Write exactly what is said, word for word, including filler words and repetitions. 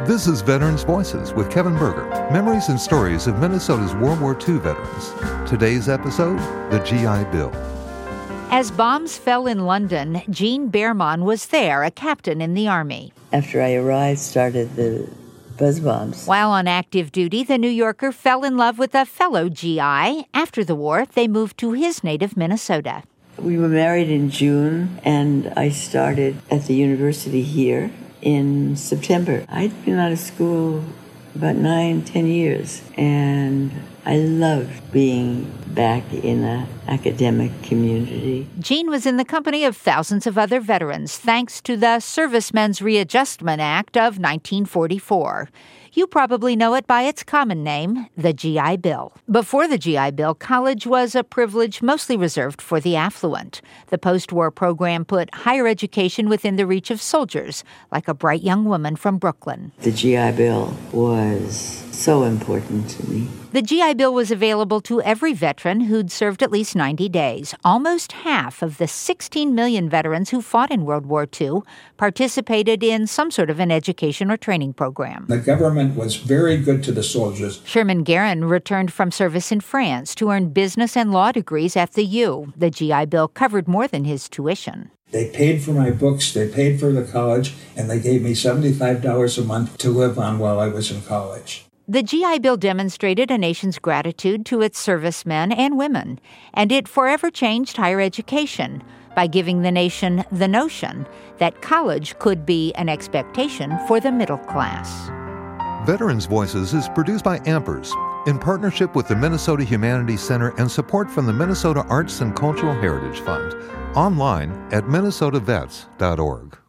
This is Veterans Voices with Kevin Berger, memories and stories of Minnesota's World War Two veterans. Today's episode, the G I Bill. As bombs fell in London, Jean Behrman was there, a captain in the Army. After I arrived, started the buzz bombs. While on active duty, the New Yorker fell in love with a fellow G I. After the war, they moved to his native Minnesota. We were married in June, and I started at the university here in September. I'd been out of school about nine, ten years, and I loved being back in an academic community. Jean was in the company of thousands of other veterans, thanks to the Servicemen's Readjustment Act of nineteen forty-four. You probably know it by its common name, the G I Bill. Before the G I Bill, college was a privilege mostly reserved for the affluent. The post-war program put higher education within the reach of soldiers, like a bright young woman from Brooklyn. The G I Bill was so important to me. The G I Bill was available to every veteran who'd served at least ninety days. Almost half of the sixteen million veterans who fought in World War Two participated in some sort of an education or training program. The government was very good to the soldiers. Sherman Guerin returned from service in France to earn business and law degrees at the U. The G I Bill covered more than his tuition. They paid for my books, they paid for the college, and they gave me seventy-five dollars a month to live on while I was in college. The G I Bill demonstrated a nation's gratitude to its servicemen and women, and it forever changed higher education by giving the nation the notion that college could be an expectation for the middle class. Veterans Voices is produced by Ampers in partnership with the Minnesota Humanities Center and support from the Minnesota Arts and Cultural Heritage Fund. Online at minnesota vets dot org.